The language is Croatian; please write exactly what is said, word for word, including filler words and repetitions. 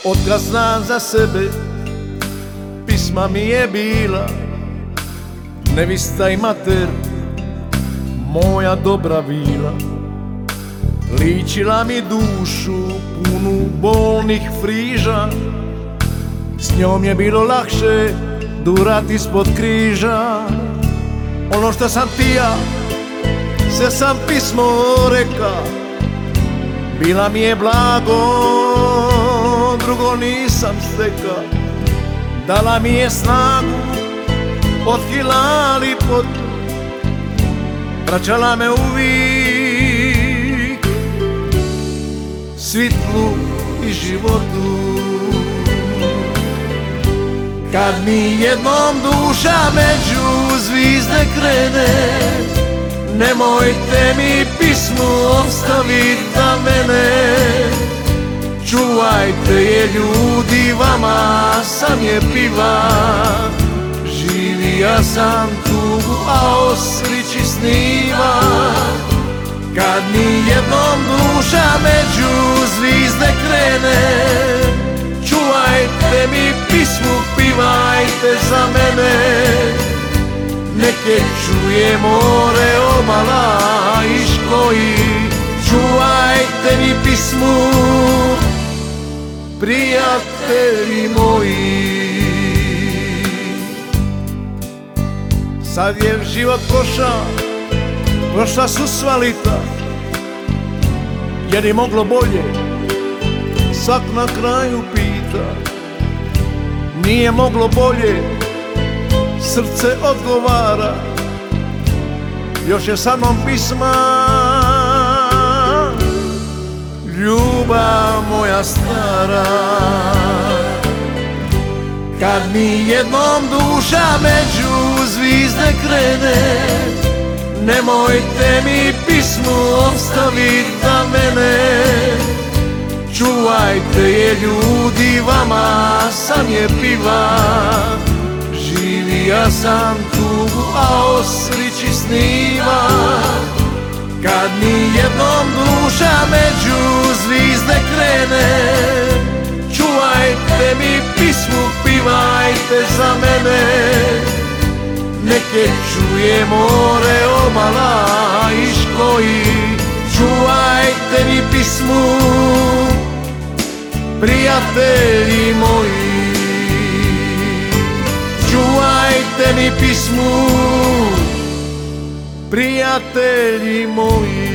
Otkad znam za sebe, pisma mi je bila nevista i mater, moja dobra vila. Ličila mi dušu punu bolnih friža, s njom je bilo lakše durat ispod križa. Ono što sam ti ja, sve sam pismo reka, bila mi je blago, drugo nisam steka. Dala mi je snagu, od kila lipot, vraćala me uvijek svitlu i životu. Kad mi jednom duša među zvizde krene, nemojte mi pismu ostavit za mene. Čuvajte je ljudi, vama sam je piva. Živija sam tugu, a o srići sniva. Kad mi jednom duša među zvizde krene, čuvajte mi pismu, pivajte za mene. Neke čuje more, obala i škoji. Čuvajte mi pismu, prijatelji moji. Sad je život prošla, prošla su sva lita, jer je moglo bolje, svak na kraju pita. Nije moglo bolje, srce odgovara, još je sa mnom pisma, ljubav moja stara. Kad mi jednom duša među zvizde krene, nemojte mi pismu ostavit za mene. Čuvajte je ljudi, vama sam je piva. Živija sam tugu, a o srići sniva. Kad mi jednom duša među zvizde krene, čuvajte mi pismu, pivajte za mene. Neke čuje more, obala i škoji. Čuvajte mi pismu, prijatelji moji. Čuvajte mi pismu, prijatelji moji.